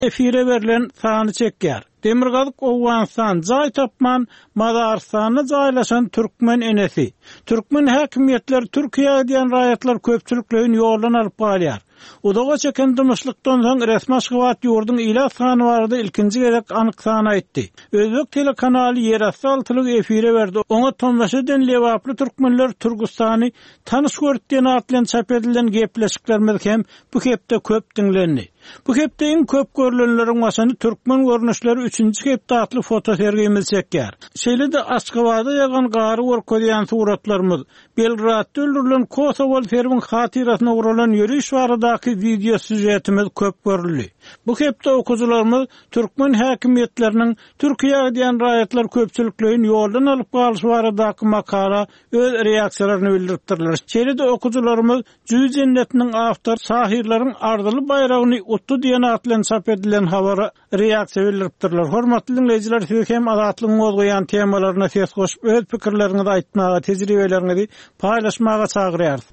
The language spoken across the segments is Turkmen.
efire verilen sany çekýär. Demirgazyk Owganistan jaý tapman Madaristanyna jaýlaşan türkmen enesi. Türkmen häkimetleri Türkiýe diýen raýatlar köpçüliklerini ýoldan alyp galýar. Udaga çeken dımışlıktan soň resmi şybat ýurdun ila sany barada ilkinji gerek anyk sany aýtdy. Özbek telekanaly ýerasty altylyk efire berdi. Oňa tomlaşydan lewaply türkmenler Türkistany tanyş görtdiň atlan çap edilen gepleşiklerimiz hem bu hepde köp dinlendi. Bu hepde iň köp görülenleriň başynda türkmen görnüşleri 3-nji hepde atly foto sergimiz çekýär. Şeýle-de Aşgabatda ýagan gary görkezýän suratlarymyz, Belgradda öldürilen Kosovaly fermin hatirasyna guralan ýürüş baradaky video süjetimiz köp görüldi. Bu hepde okuwçylarymyz türkmen häkimetleriniň Türkiýe diýen raýatlar köpçüliklerini ýoldan alyp galyş baradaky makala öz reaksiýalaryny bildiripdirler. Şeýle-de okuwçylarymyz Jüz jennetiniň awtor sahirleriň ardyly bayragyny utdu diýen atlan çap edilen habara reaksiýa bildiripdirler. Hormatly dinleýijiler, siz hem azatlygyň ozgoýan temalaryna ses goşup öz pikirleriňizi aýtmaga, tejribeleriňizi paýlaşmaga çagyrýar.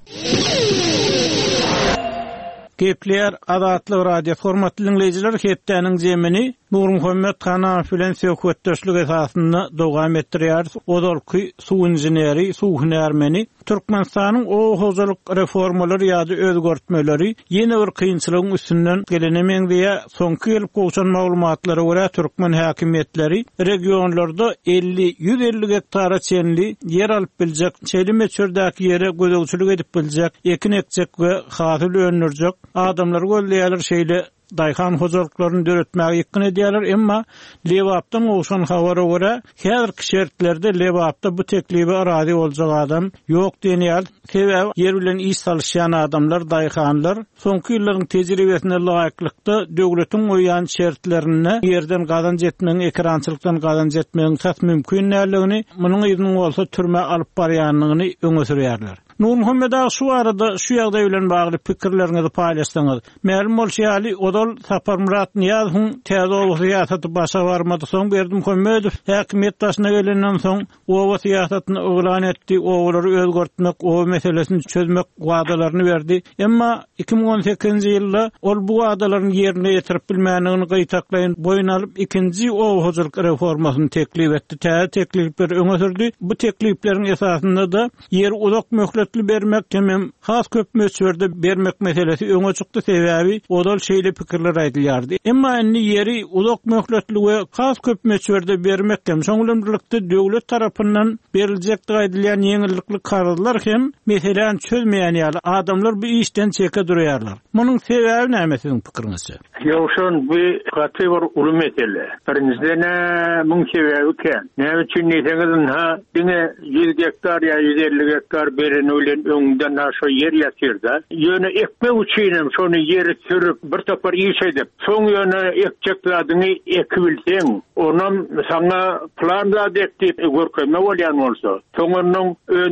Gepler Azatlyk radio hormatly dinleýijiler, hepdeniň jemini Nur Muhammed Hanan bilen söhbetdeşlik esasynda dowam etdirýär. Odolky suw inженери, suw hünärmeni Türkmenistanyň o hozalyk reformalary ýa-da özgörtmeleri ýene bir kynçylygyň üstünden gelenemeň diýe soňky ýyl goşan maglumatlara görä türkmen häkimetleri regionlarda 50-150 hektara çenli ýer alyp biljek, çelime çördäki ýere gözegçilik edip biljek, ekin ekjek we hasyl öndürjek adamlar gözleýärler şeýle daýhan hozalyklaryny döretmäge ýekyn edýärler, emma lewapdan goşan habara görä häzirki şertlerde lewapda bu teklibi arazi boljak adam ýok diýenýär. Sebäbi ýer bilen iş salşýan adamlar, daýhanlar soňky ýyllaryň tejribesine laýyklykda döwletiň goýan şertlerini ýerden gazanç etmegiň, ekrançylykdan gazanç etmegiň sat mümkinligini, munyň ýygyny bolsa türme alyp barýanlygyny öňe sürýärler. Nur Muhammed şu arada şu ýagdaý bilen bagly pikirleriňizi paýlaşsaňyz. Mälum bolýaly odol Sapar Murat Niýazowyň täze siýasaty başa barmady soň Berdi Muhammedow häkimet başyna gelenden soň o siýasatyny oglan etdi, oglary özgörtmek, o meselesini çözmek wagdalaryny berdi. Emma 2018-nji ýylda ol bu wagdalaryny ýerine ýetirip bilmänligini gaýtaklaýan boyun alyp ikinji o hozalyk reformasyny teklip etdi. Täze teklipler öňe sürdi. Bu teklipleriň esasynda da ýer uzak möhlet bermek hem has köp möçberde bermek meselesi öňe çykdy. Sebäbi odal şeýle pikirler aýdylýardy. Emma indi ýeri uzak möhletli we has köp möçberde bermek hem şoňlan birlikde döwlet tarapyndan beriljek aýdylýan ýeňillikli kararlar hem meseleni çözmeýän ýaly adamlar bu işden çeke durýarlar. Munyň sebäbi näme sizin pikiriňizçe? Ýokşun bu gaty bir uly mesele. Birinciden muň sebäbi ken. Näme üçin diýseňiz, diňe 100 hektar ýa 150 hektar beren öňden aşa yer ýatyrda. Ýöne ekmek üçin şonu ýeri sürüp bir tapar iş edip, soň ýöne ekjek zadyny ekibilseň, onam saňa plan da dekip görkezme bolýan bolsa, soňanyň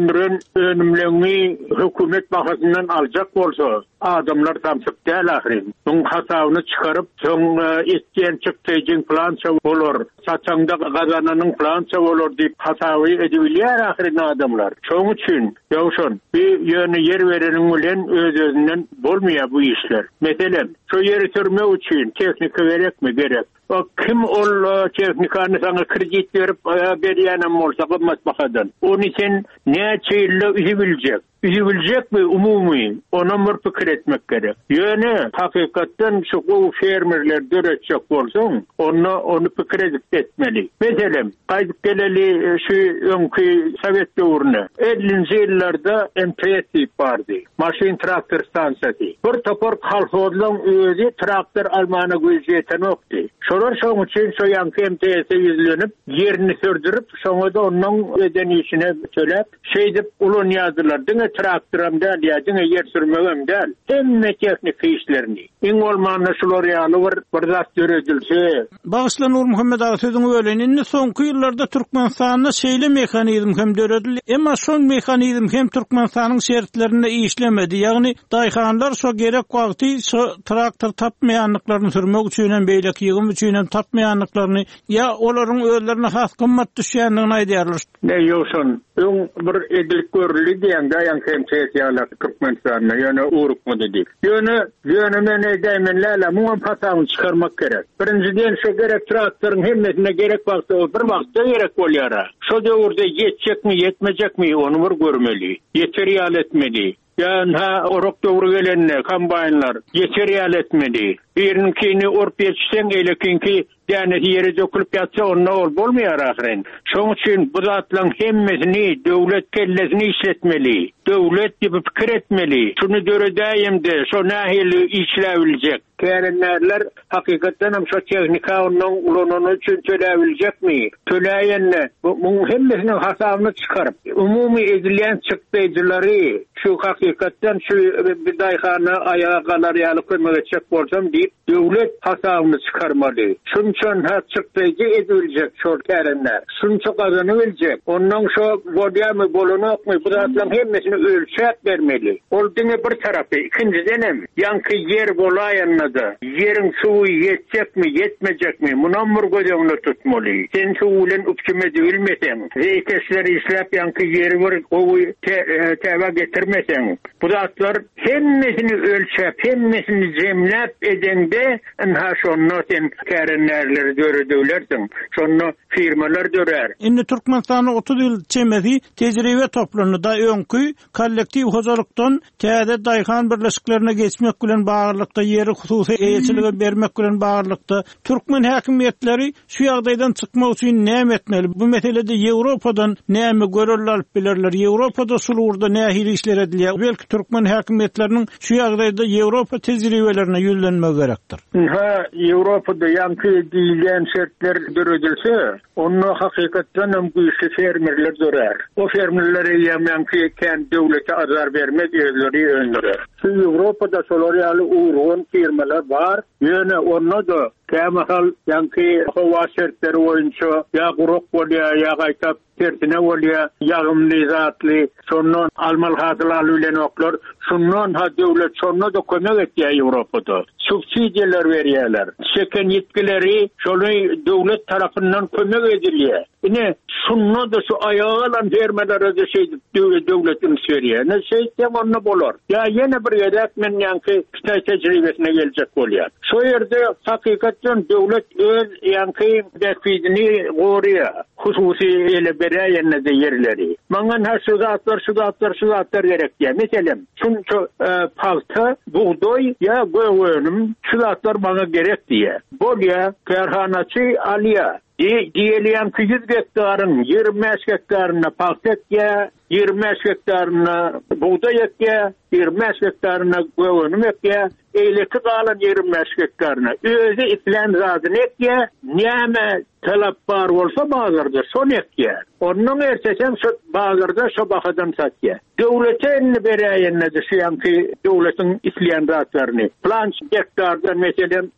önümlerini hökümet bahasyndan aljak bolsa, adamlar tamsyk däl ahir. Soň hasabyny çykaryp, soň etken çykdyjyň plança bolar, saçaňda gazananyň plança bolar diýip hasaby edibilýär ahir adamlar. Şoň üçin ýa-da bir ýöne yer bereniň bilen öz-özünden bolmaýar bu işler. Meselem, şu ýeri sürmek üçin teknika gerekmi? Gerek. O kim ol teknikany saňa kredit berip berýänem bolsa gymmatbahadan. Ony sen näçe ýyl üzibiljek? Üzibiljekmi umumy? Ona bir pikir etmek gerek. Ýöne hakykatdan şu fermerler döretjek bolsaň, onu pikir edip etmeli. Meselem, gaýdyp geleli şu öňkü Sowet döwrüne 50-nji ýyllarda MTS bardy. Maşin traktor stansiýasy. Bir topar kolhozlaň özi traktor almana göýjeten okdy. Şolar şoň üçin şu ýanky MTS ýüzlenip, ýerini sürdürip, şoňa da onuň ödenişine söylep, şeý dip ulan ýazdylar. Diňe traktoram däl, diňe yer sürmegem däl. Hemme teknik işlerini. Iň bolmanda şular ýaly bir zat görüldülse. Bagyşlan Nur Muhammed Agatsyň ölenini soňky ýyllarda Türkmenistanyna şeýle mehanizm hem döredildi. Emma şol mehanizm hem Türkmenistanyň şertlerinde işlemedi. Ýagny daýhanlar şo gerek wagty şo traktor tapmaýanlyklaryny sürmek üçin hem beýleki ýygym üçin hem tapmaýanlyklaryny ýa olaryň özlerine has gymmat düşýänligini aýdýarlar. Ne ýokşun, bir edilik görüldü diýen siyasiyalar Türkmenistan'a yani uğruk dedi. Yönü mene daymenlerle muam pasağını çıkarmak gerek. Birinciden şu gerek traktörün hemmesine gerek varsa o bir vakta gerek olyara. Şu devirde yetecek mi yetmeyecek mi onu var görmeli. Yeteriyal etmeli. Yani orok doğru gelenler, kambaynlar yeteriyal etmeli. Birinkini orp yetişsen eylekinki yani yeri dökülüp yatsa onunla olmuyor ahiren. Şoň üçin bu zatlaryň hemmesini döwlet kellesini işletmeli. Döwlet gibi pikir etmeli. Şunu döredäýimde şo nähili işläbiljek. Kärenler hakykatdan hem şo tehnika onuň ulanyny üçin töläbiljekmi? Töläýänne bu hemmesini hasabyny çykaryp umumy edilýän çykdyjylary şu hakykatdan şu bir daýhany ayağa galar ýaly kömek etjek bolsam diýip döwlet hasabyny çykarmaly. Şunçan ha çykdyjy ediljek şol kärenler. Şunça gazanybiljek. Ondan şo bodýamy bolanokmy bu zatlaryň hemmesini ölçäp bermeli. Ol diňe bir tarapy, ikinciden hem ýanky yer bolaýanynda yerin suwy ýetjekmi, ýetmejekmi? Munam bir gözüňde tutmaly. Sen şu bilen upçume bilmeseň, zeýtesleri işläp ýanky ýeri bir owy täze getirmeseň, bu zatlar hemmesini ölçäp, hemmesini jemläp edende ha şonu sen kärenlerleri döredölersiň. Şonu firmalar dörer. Indi Türkmenistanyň 30 ýyl çemezi tejribe toplanýarda öňkü kollektiv hozalykdan täze daýhan birleşiklerine geçmek bilen baglykda ýeri hususy eýetçiligi bermek bilen baglykda türkmen häkimetleri şu ýagdaýdan çykmak üçin näme etmeli? Bu meselede Ýewropadan näme görürler bilerler? Ýewropada sulurda nähili işler edilýär? Belki türkmen häkimetleriniň şu ýagdaýda Ýewropa tejribelerine ýüzlenmek gerekdir. Ha, Ýewropada ýanky diýilen şertler döredilse, onu hakykatdan hem güýçli fermerler dörer. O fermerlere ýanky kendi döwlete azar bermek ýerleri öndürer. Şu Ýewropada solary ýaly urgun firmalar bar. Ýöne onu da kämahal ýanky howa şertleri boýunça ýa guruk bolýar ýa gaýtap tertine bolýar ýagymly zatly şondan almal hasyl bilen oklar şondan ha döwlet şonda da kömek etýär Ýewropada. Subsidiýalar berýärler. Şeken ýetkileri şonu döwlet tarapyndan kömek edilýär. Ine şonda da şu aýalan fermelere de döwletin berýär. Ne şeýtem onu bolar. Ya ýene bir ýerde men ýanky Kitay tejribesine geljek bolýar. Şo ýerde hakykatdan döwlet öz ýanky defidini gorýar. Hususy ele berýärne de ýerleri. Maňa ha şu zatlar gerek ýa. Meselem, şunça palta, buğdoy ya göwönüm şu zatlar maňa gerek diýär. Bolýa kerhanaçy alýa. Diýelýän 100 hektaryň 25 hektaryna palta ekýär, 25 hektaryna buğdoy ekýär, 25 hektaryna göwönüm ekýär, eýleki galan 25 hektaryna özü islen zadyny ekýär. Näme talap bar bolsa bazarda şonu ekýär. Onuň ertesen şu bazarda şu bahadan satýar. Döwletin berýänne de şu ýanky döwletiň islen zatlaryny plan hektardan meselem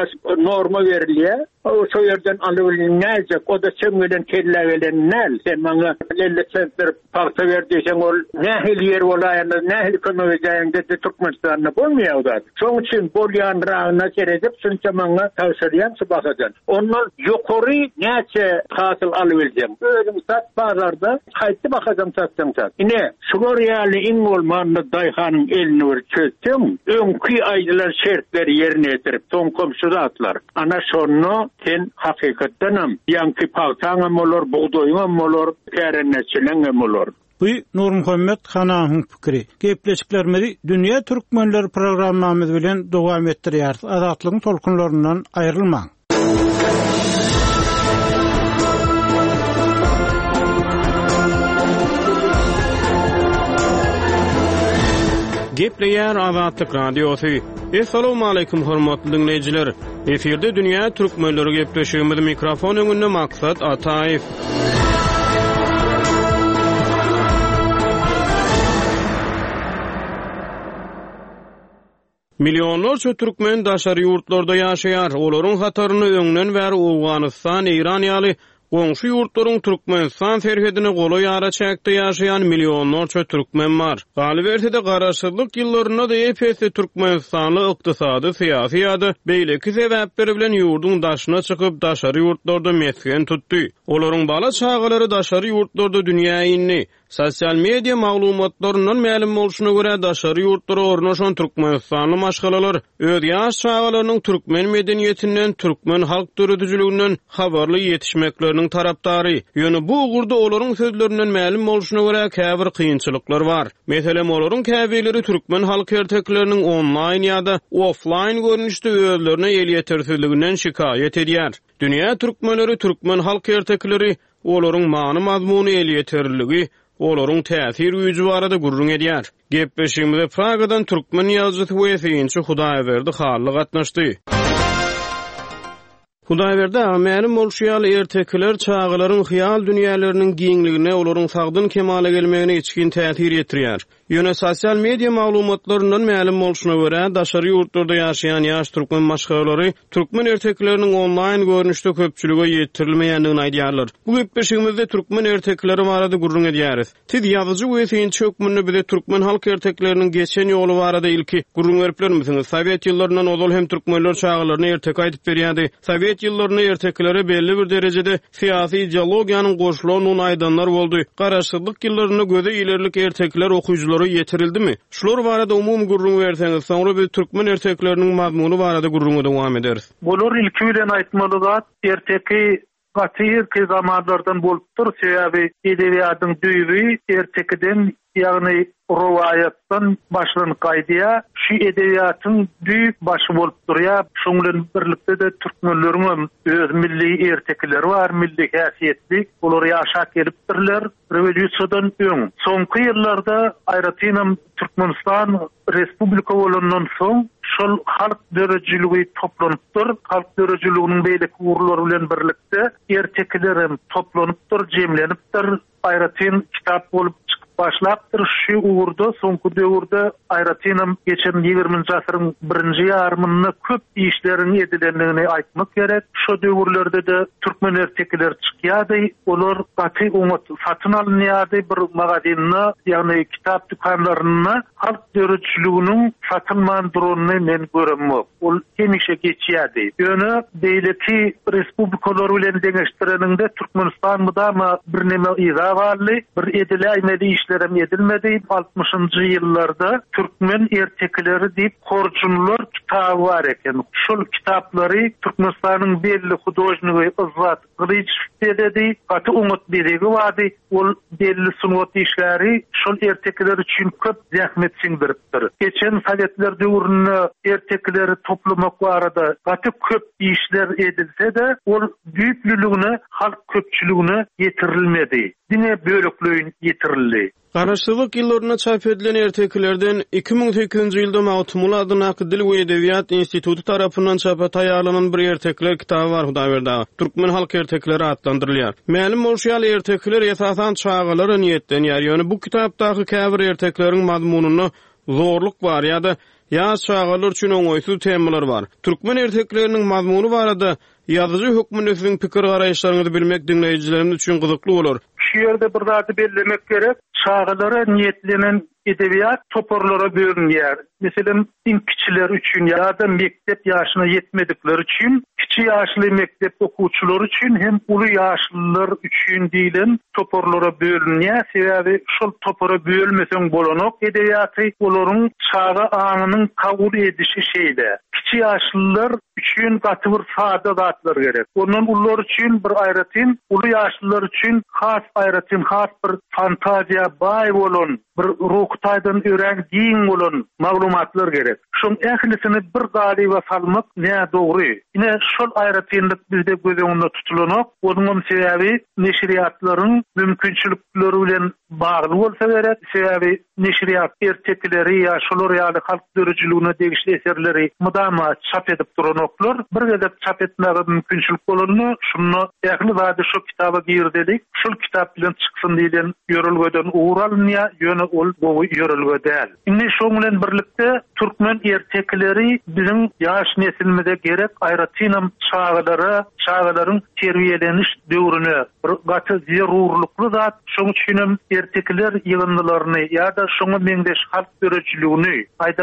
norma berilýär. O şu ýerden alybilinmäjek, o da çömgeden kelle gelen sen maňa 50 sentler parça berdiýsen ol nähil ýer bolaýanda nähil kömek edýände de Türkmenistanyna bolmaýar da. Şoň üçin bolýan ragyna keredip şunça maňa tawsiýem şu bahadan. Onlar ýokary näçe hasyl alybiljem. Özüm sat bazarda haýty bahadan satdım sat. Ine şular ýaly iň bolmanda daýhanyň elini bir çözsem, öňkü aýdylar şertleri ýerine ýetirip soň komşu zatlar. Ana şonu sen hakykatdan hem ýanky paltaňam bolar, buğdoýam bolar, kärenneçiliňem bolar. Bu Nur Muhammed Hanahyň pikiri. Gepleşiklerimizi Dünýä Türkmenleri programmamyz bilen dowam etdirýär. Azatlygyň tolkunlaryndan aýrylmaň. Gepleýär Azatlyk radiosy. Assalamu alaykum hormatly dinleýijiler. Eferde Dünýä Türkmenleri gepleşigimiz mikrofon öňünde maksat Ataýew. Milyonlarca Türkmen daşary ýurtlarda ýaşaýar. Olaryň hataryny öňden bäri Awganistan, Iran ýaly goňşy ýurtlaryň Türkmenistan serhedine goly ýara çäkde ýaşaýan milyonlarca türkmen bar. Galibertide garaşsyzlyk ýyllaryna da epesli Türkmenistanly ykdysady, syýasy ýa-da beýleki sebäpleri bilen ýurdun daşyna çykyp daşary ýurtlarda mesken tutdy. Olaryň bala çagalary daşary ýurtlarda dünýäni Sosial media maglumatlarynyň ma'lum bolşuna görä daşary ýurtlara ornaşan Türkmenistanly maşgalalar öz ýaş çağalarynyň türkmen medeniýetinden, türkmen halk döredijiliginden habarly ýetişmekleriniň tarapdary. Ýöne bu ugurda olaryň sözlerinden ma'lum bolşuna görä käbir kynçylyklar bar. Meselem olaryň käbeleri türkmen halk ertekleriniň online ýa-da offline görnüşde özlerine el ýetersizliginden şikaýet edýär. Dünýä türkmenleri, türkmen halk ertekleri olaryň many mazmuny el ýeterligi, olaryň täsir güýji barada gurrun edýär. Gepleşigimizde Pragadan türkmen ýazgysy we synçy Hudaýberdi Hally gatnaşdy. Hudaýberde ma'lum bolşýaly ertekler çağalaryň hyýal dünýäleriniň giňligine, olaryň sagdyn kemale gelmegine içkin täsir ýetirýär. Ýöne sosial media maglumatlaryndan ma'lum bolşuna görä, daşary ýurtlarda ýaşaýan ýaş türkmen maşgalary türkmen ertekleriniň online görnüşde köpçülige ýetirilmeýändigini aýdýarlar. Bu gepleşigimizde türkmen ertekleri barada gurrun edýäris. Siz ýazyjy we synçy hökmünde bize türkmen halk ertekleriniň geçen ýoly barada ilki gurrun beriplermisiniz? Sowet ýyllaryndan odol hem türkmenler çağalaryny ertek aýdyp berýärdi. Sowet ýyllaryny erteklere belli bir derejede syýasy ideologiýanyň goşulynyň aýdanlar boldy. Garaşsyzlyk ýyllaryny göze ilerlik ertekler okuýjulary ýetirildimi? Şular barada umum gurrun berseňiz, soňra biz türkmen ertekleriniň mazmuny barada gurruňa dowam ederiz. Bular ilki bilen aýtmaly zat erteki gatyr zamanlardan bolupdyr. Sebäbi edebiýatyň düýbi ertekiden, ýagny rowayatdan başlanyp gaýdýa, şu edebiýatyň düýp başy bolup durýar. Şoň bilen birlikde de türkmenleriň öz milli ertekleri bar, milli häsiýetli. Olar ýaşap gelipdirler. Rewolýusiýadan öň. Soňky ýyllarda aýratynam Türkmenistan respublika bolandan soň şol halk döredijiligi toplanypdyr. Halk dörejiliginiň beýleki urlary bilen birlikde erteklerim toplanypdyr, jemlenipdir. Aýratyn kitap bolup başlapdyr. Şu uğurda, soňky döwürde aýratynam geçen 20-nji asyryň 1-nji ýarymyny köp işlerini edilendigini aýtmak gerek. Şu döwürlerde de türkmen ertekleri çykýardy. Olar gaty umat satyn alynýardy bir magazyny, ýagny kitap dükkanlaryny halk döredijliginiň satylman duruny men göremok. Ol hemişe geçýärdi. Ýöne beýleki respublikalar bilen deňeşdireninde Türkmenistan mydama bir neme ýa barly, bir ediläýmedi işlerem edilmedi. 60-njy ýyllarda türkmen ertekleri diýip korjunlar kitaby bar eken. Şol kitaplary Türkmenistanyň belli hudojnygy Izzat Glyçew dedi, gaty umut beregi bardy. Ol belli sunwat işleri şol ertekler üçin köp zähmet siňdiripdir. Geçen Sowetler döwründe ertekleri toplamak barada gaty köp işler edilse de ol büýüklüligine, halk köpçüligine ýetirilmedi. Dine bölüklüğün yetirildi. Garaşsyzlyk ýyllaryna çap edilen erteklerden 2008-nji ýylda Mawtumul adyna Dil we Edebiýat Instituty tarapyndan çapa taýýarlanan bir ertekler kitaby bar Hudaýberde. Türkmen halk ertekleri adlandyrylýar. Ma'lum bolşýaly ertekler esasan çağalara niýetlenýär. Ýöne bu kitapdaky käbir ertekleriň mazmunyny zorluk bar ýa-da ýaş çağalar üçin oňaýsuz temalar bar. Türkmen ertekleriniň mazmuny barada ýazyjy hökmünde siziň pikir garaýşlaryňyzy bilmek dinleýijilerimiz üçin gyzykly bolar. Şu ýerde bir zat bellemek gerek. Çağalara niýetlenen edebiýat toporlara bölünýär. Meselem kiçiler üçin ýa-da mektep ýaşyna ýetmedikleri üçin, kiçi ýaşly mektep okuwçylary üçin hem uly ýaşlylar üçin diýilen toporlara bölünýär. Sebäbi şol topora bölmeseň bolanok edebiýaty olaryň çağa anynyň kabul edişi şeýle. Kiçi ýaşlylar üçin gaty bir sada zatlar gerek. Ondan ular üçin bir aýratyn, uly ýaşlylar üçin has aýratyn, has bir fantaziýa baý bolan, bir ruhtaýdan ören giň bolan maglumatlar gerek. Şoň ählisini bir galyba salmak ne dogry. Ine şol aýratynlyk bizde göz öňünde tutulanok. Onuň sebäbi neşriýatlaryň mümkinçilikleri bilen bagly bolsa gerek. Sebäbi neşriýat ertekleri ýa şolar ýaly halk dörejiligine degişli eserleri mydama çap edip duranoklar. Bir gedep çap etmäge mümkinçilik bolany, şunu ähli zady şu kitaba girdelik. Şol kitap bilen çyksyn diýen ýörelgeden uğralynýar, ýöne ol bu ýörelge däl. Indi şoň bilen birlikde türkmen ertekleri bizim ýaş nesilimize gerek aýratynam çağalaryň terbiýeleniş döwrüne bir gaty zerurlukly zat. Şoň üçin ertekler ýygyndylaryny ýa-da şoňa meňdeş halk dörejiligini aýdaly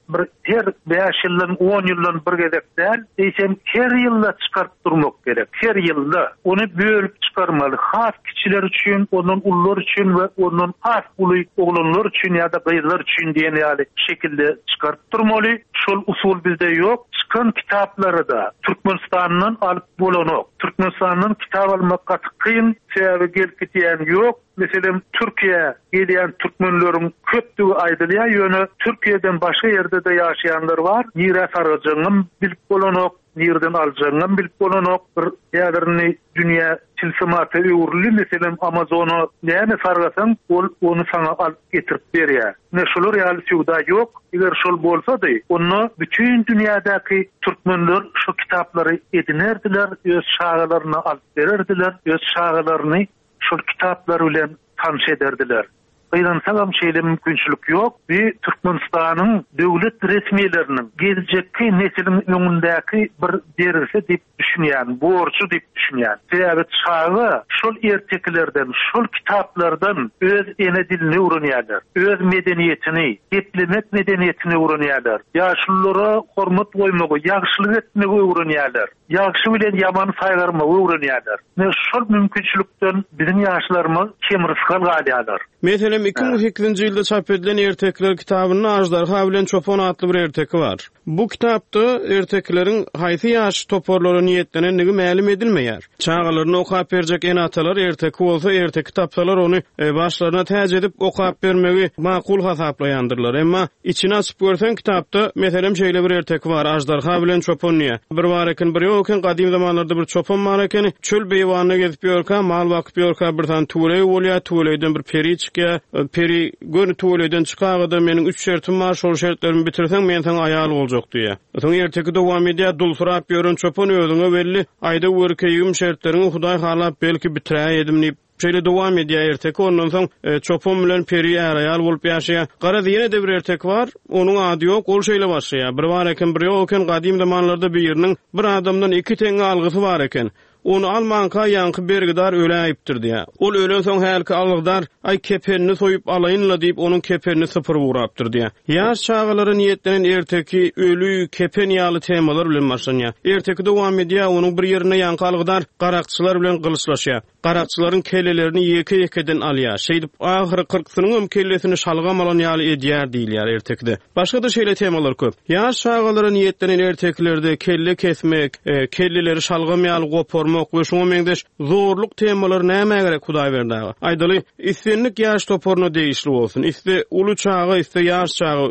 bir her 5 ýyldan 10 ýyldan bir gezek däl, eýsem her ýylda çykaryp durmak gerek. Her ýylda ony bölüp çykarmaly. Has kiçiler üçin, onun ullar üçin we onun has uly oglanlar üçin ýa-da gyzlar üçin diýen ýaly şekilde çykaryp durmaly. Şol usul bizde ýok. Çıkan kitaplary da Türkmenistanyň alyp bolanok. Türkmenistanyň kitap almak kyn, sebäbi gelip gitýän ýok. Meselem Türkiýe gelýän türkmenleriň köpdügi aýdylýar, ýöne Türkiýeden başga ýerde de ýaşaýanlar bar. Miras arajagyň bilip bolanok, nerden aljagyň bilip bolanok, bir ýa-da dünýä silsimaty ýurly, meselem Amazony näme sargasaň, onu sana alyp getirip berýär. Ne şolar ýaly suwda ýok. Eger şol bolsady, onu bütün dünýädäki türkmenler şu kitaplary edinerdiler, öz şagalaryna alyp bererdiler, öz şagalaryny şol kitaplar bilen tanış ederdiler. Gıylansagam şeýle mümkinçilik ýok. Bir Türkmenistanyň döwlet resmiýetleriniň geljekki nesliniň öňündäki bir dersi diýip düşünýän, borçu diýip düşünýän. Sebäbi çağı şol erteklerden, şol kitaplardan öz ene dilini öwrenýärler, öz medeniýetini, geplemek medeniýetini öwrenýärler. Ýaşlylara hormat goýmagy, ýagşylyk etmegi öwrenýärler. Ýagşy bilen ýamany saýgarmagy öwrenýärler. Şol mümkinçilikden bizim ýaşlarymyz kemirsgal galýarlar. Meselem 2008-nji ýylda çap edilen Ertekler kitabynyň Ajdarha bilen Çopon adly bir erteki bar. Bu kitapda ertekleriň haýsy ýaş toporlary niýetlenendigi mälim edilmeýär. Çağalaryny okap berjek en atalar erteki bolsa ertek kitaplar onu başlaryna täze edip okap bermegi makul hasaplaýandyrlar. Emma içini açyp görsen kitapda meselem şeýle bir erteki bar, Ajdarha bilen Çopon niýe. Bir bar eken, bir ýok eken, gadim zamanlarda bir çopon bar eken, çöl beýwanyna gezip ýörkä, mal bakyp ýörkä, bir tan tuğlay bolýar, tuğlaydan bir peri çykýar, peri gönü tuğlaydan çykagada meniň 3 şertim bar, şol şertlerimi bitirseň men sana aýal boljak diýär. Soň erteki dowam edýär, dulsurap ýören çopon özüňe belli aýda wörkeýim şertlerini Hudaý halap belki bitirä edim diýip şeýle dowam edýär erteki. Ondan soň çopon bilen peri aýal bolup ýaşaýar. Gara ýene de bir ertek bar, onuň ady ýok, ol şeýle başlaýar. Bir bar eken, bir ýok eken, gadim zamanlarda bir ýeriniň bir adamdan 2 teňe algysy bar eken. Onu almanka ýanky bergidar öläýipdir diýär. Ol ölen soň hälki algydar ay kepenini soýup alaýynla diýip onuň kepenini sıfır urapdyr diýär. Ýaş çağalary niýetlenen erteki ölü kepen ýaly temalar bilen başlanýar. Erteki dowam edýär, onuň bir ýerine ýanky algydar garakçylar bilen gylışlaşýar. Garakçylaryň kellelerini ýeke-ýekeden alýar. Şeýdip ahyry 40synyň kellesini şalgam alan ýaly edýär diýilýär ertekde. Başga da şeýle temalar köp. Ýaş çağalary niýetlenen erteklerde kelle kesmek, kelleleri şalgam ýaly gopormak we şoňa meňdeş zorluk temalary näme gerek Hudaý berdi. Aýdaly islenlik ýaş toporuna değişli bolsun. Iste ulu çağı, iste ýaş çağı,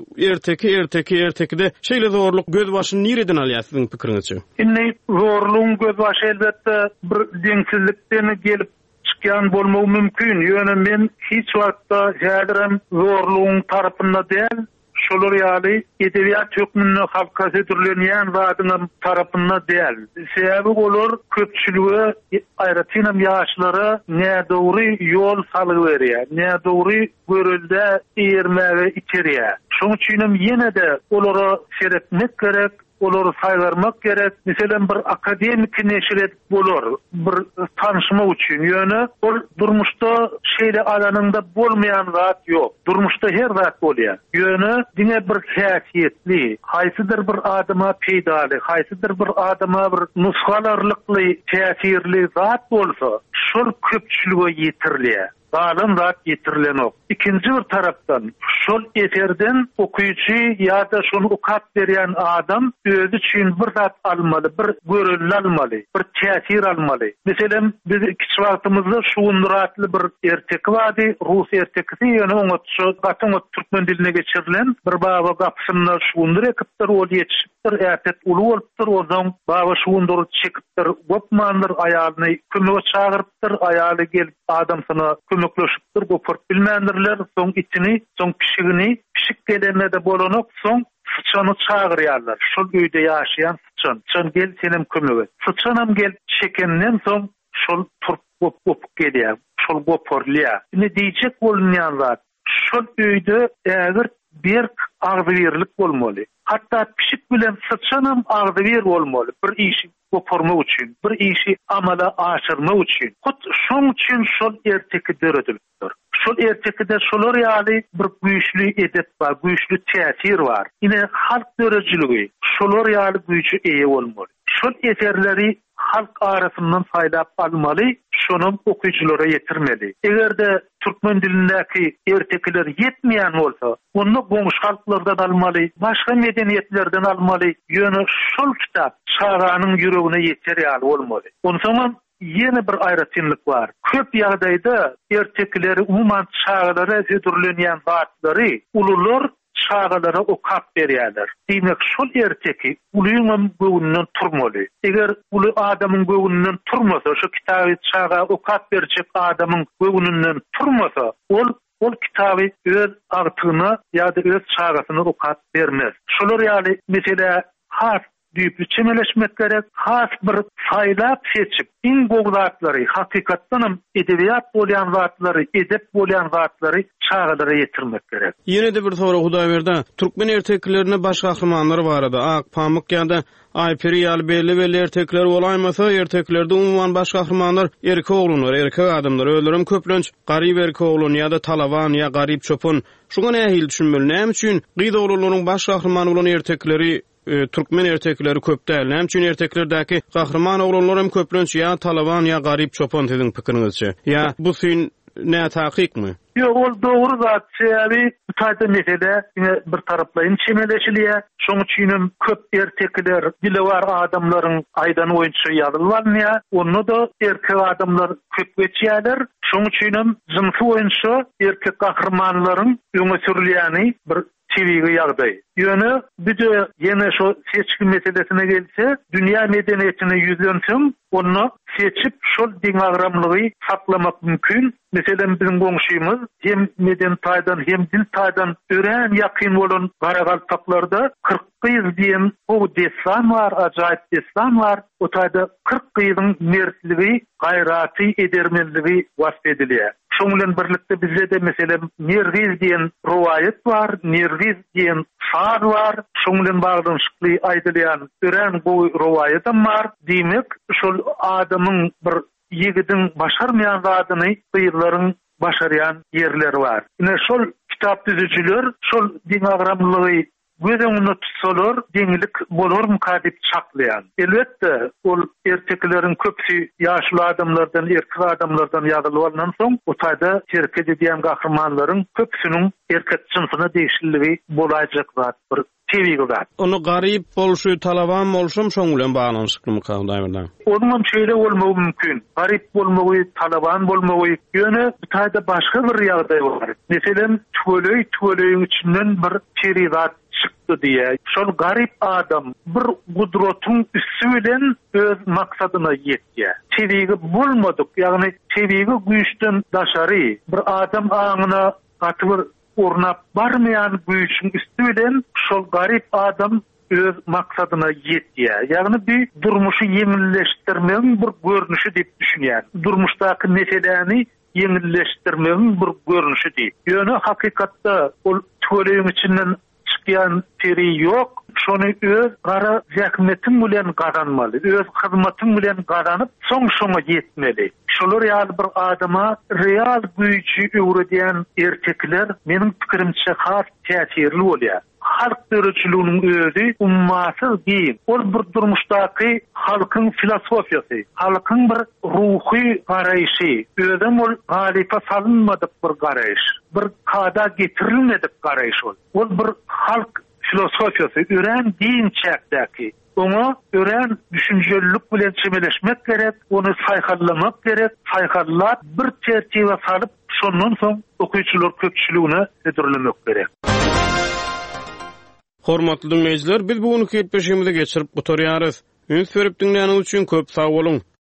ertekide şeýle zorluk göz başyny nireden alýar siziň pikiriňizçe? Indi zorluğun göz başı elbette bir deňsizlikden gelip çykýan bolmagy mümkin. Ýöne men hiç wagtda häzirem zorluğun tarapynda däl, şolar ýaly edebiýat hökmüne halka türlenýän wadynyň tarapynda däl. Sebäbi olar köpçüligi aýratynam ýaşlara nädogry ýol salyp berýär, nädogry görülde ýermäge içerýär. Şoň üçin ýene de olara seretmek gerek, olary saýgarmak gerek. Meselem bir akademik neşret bolar, bir tanışma üçin. Ýöne ol durmuşda şeýle alanynda bolmaýan zat ýok. Durmuşda her zat bolýar. Ýöne diňe bir häsiýetli, haýsydyr bir adama peýdaly, haýsydyr bir adama bir nusgalarlykly, täsirli zat bolsa, şol köpçülüge ýetirilýär. Galan zat yetirilenok. İkinci bir taraftan şol eserden okuyucu ya da şunu okap berýän adam özü üçin bir zat almaly, bir görünül almaly, bir täsir almaly. Meselem biz kiçik wagtymyzda şuunduratly bir ertek bardy, Rus ertekisi, ýöne oňa şu gatyň türkmen diline geçirilen bir baba gapysyna şuundur ekipdir, ol ýetişipdir, ätet uly bolupdyr, oňdan baba şuundur çekipdir, gopmandyr, aýalyny kömege çagyrypdyr, aýaly gelip adamsyna kömekleşipdir, gopurp bilmändirler, soň içini, soň pişigini, pişik gelende de bolanok, soň sıçany çagyrýarlar. Şol öýde ýaşaýan sıçan. Sıçan gel senem kömege. Sıçanam gel çekenden soň şol turp gop gelýär. Şol gopurlýar. Ne diýjek bolýan zat? Şol öýde ägir bir agzybirlik bolmaly. Hatda pişik bilen sıçanam agzybir bolmaly. Bir işi gopurmak üçin, bir işi amala aşyrmak üçin. Şoň üçin şol erteki döredilipdir. şol ertekide şolar ýaly bir güýçli edep bar, güýçli täsir bar. Ine halk dörejiligi şolar ýaly güýçe eýe bolmaly. Şol eserleri halk arasından faydap almaly, şonun okuyuculara yetirmeli. Egerde Türkmen dilindäki ertekler yetmeýän bolsa, onu goňşy halklardan almaly, başga medeniyetlerden almaly. Ýöne şol kitap çağanyň ýüregine ýeterýär bolmaly. Onsoň yeni bir aýratynlyk bar. Köp ýagdaýda ertekleri umuman çağlara ödürlenýän zatlary ulular çağlara okap berýärler. Demek şol erteki uluýyň göwünden turmaly. Eger ulu adamyň göwünden turmasa, şu kitaby çağa okap berjek adamyň göwünden turmasa, ol kitaby öz artyna ýa-da öz çağasyna okap bermez. Şolar ýaly mesele has düýpli çemeleşmek gerek, has bir saýlap seçip, in gowlatlary, hakykatdanam edebiýat bolýan zatlary, edep bolýan zatlary çağlara ýetirmek gerek. Ýene de bir soru Hudaýberde, türkmen erteklerine baş gahrymanlar barada, ak, pamuk ýa-da aýperi ýaly belli ertekler bolaýmasa, erteklerde umuman baş gahrymanlar erkek oglanlar, erkek adamlar, öldürüm köplenç, garyp erkek oglan ýa-da talawan ýa garyp çopun. Şuňa nähil düşünmeli? Näme üçin gyýda oglanyň baş gahrymany bolan ertekleri türkmen ertekleri köp däl. Näme üçin erteklerdäki gahryman oglanlar hem köplenç ýa talawan ýa garyp çopun diýiň pikirinizçe? Ýa bu syn ne tahkikmi? Ýok, ol dogry zat. Şeýle taýda mesele bir taraplaýyn çemeleşilýär. Şoň üçin köp ertekler dili bar adamlaryň aýdan oýunçy ýazylýar. Onu da erkek adamlar köp geçýärler. Şoň üçin jynsy oýunçy erkek gahrymanlaryň öňe sürilýäni bir TV-ge ýagdaý. Ýöne bir ýene şo seçki meselesine gelse, dünýä medeniýetine ýüzlenseň, onu seçip şol diňagramlygy saklamak mümkin. Meselen bizim goňşymyz hem meden taýdan hem dil taýdan ören ýakyn bolan garagaltaklarda 40 gyz diýen o destan var, ajaýyp destan var. O taýda 40 gyzyň mertligi, gaýraty, edermenligi wasp edilýär. Şoň bilen birlikde bizde de meselen Nergiz diýen rowaýat var, Nergiz diýen saz var. Şoň bilen baglanşykly aýdylýan ören bu rowaýatam var. Diýmek, şol adamyň bir ýigidin başarmayan zadyny gyýlaryň başaryan ýerleri var. Ine şol kitap düzüjüler, şol diňagramlygy gözeňine tutsalar, deňlik bolarmy kadip çaklayan. Elbetde, ol ertekleriň köpsi ýaşly adamlardan, erkek adamlardan ýazylyp bolandan soň, o taýda terk edilýän gahrymanlaryň köpsiniň erkek jynsyna değişilligi bolajak zat bir TV-ge. Onu garyp bolşy, talawan bolşum şoň bilen baglanyşyklymy kaldyýarlar. Onun şeýle bolmagy mümkin. Garyp bolmagy, talawan bolmagy, ýöne bu taýda başga bir ýagdaý bar. Meselen tüwelöýüň içinden bir çerizat çıktı diye. Şol garip adam bir gudrotyň üstü bilen öz maksadyna ýetdi. Çeýigi bolmadyk, ýagny çeýigi güýçden daşary bir adam aňyna gatyr ornap barmayan güýçün üstü bilen şol garip adam öz maksadyna ýetdi. Ýagny bir durmuşy ýeňilleşdirmegiň bir görnüşi diýip düşünýär. Durmuşdaky meseleni ýeňilleşdirmegiň bir görnüşi diýip. Ýöne hakykatda ol töleýiň içinden çykýan peri yok. Şonu öz gara zähmetin bilen garanmaly, öz hyzmatyň bilen garanyp soňa ýetmeli. Şolar ýaly bir adama real güýçi öwredýän ertekler meniň pikirimçe has täsirli bolýar. Halk dörüçlüğünün özü ummasyz giyin. Ol bir durmuşdaky halkyň filosofiýasy, halkyň bir ruhy garaýşy, özüm ol galipa salynmadyk bir garaýş, bir kada getirilmedik garaýş ol. Ol bir halk filosofiýasy, ören din çäkdäki, ona ören düşünjelilik bilen çemeleşmek gerek, onu saýhallamak gerek, saýhallap bir çerçewe salyp, şondan soň okuýçylar köpçüligine ödürlemek gerek. Hormatly dinleýijiler, biz bugünkü 75-de geçirip gutarýarys. Üns berip dinleýäniňiz üçin köp sag bolun.